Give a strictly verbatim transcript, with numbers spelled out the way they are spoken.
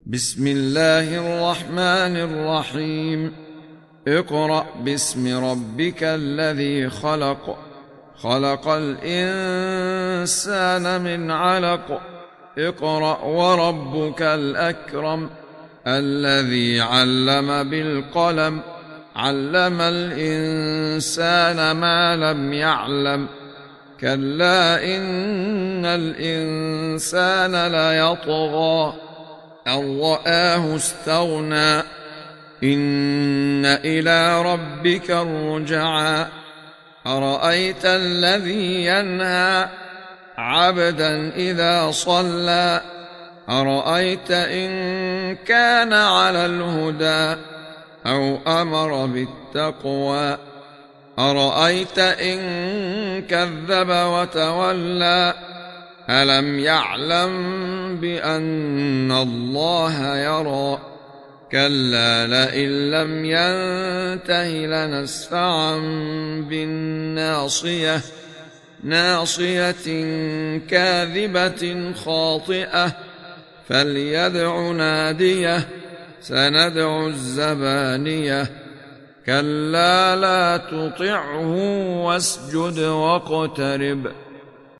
بسم الله الرحمن الرحيم. اقرأ باسم ربك الذي خلق خلق الإنسان من علق اقرأ وربك الأكرم الذي علم بالقلم علم الإنسان ما لم يعلم كلا إن الإنسان ليطغى أن رآه استغنى إن إلى ربك الرجعى أرأيت الذي ينهى عبدا إذا صلى أرأيت إن كان على الهدى أو أمر بالتقوى أرأيت إن كذب وتولى ألم يعلم بأن الله يرى كلا لئن لم ينته لنسفعا بالناصية ناصية كاذبة خاطئة فليدع ناديه سندع الزبانية كلا لا تطعه واسجد واقترب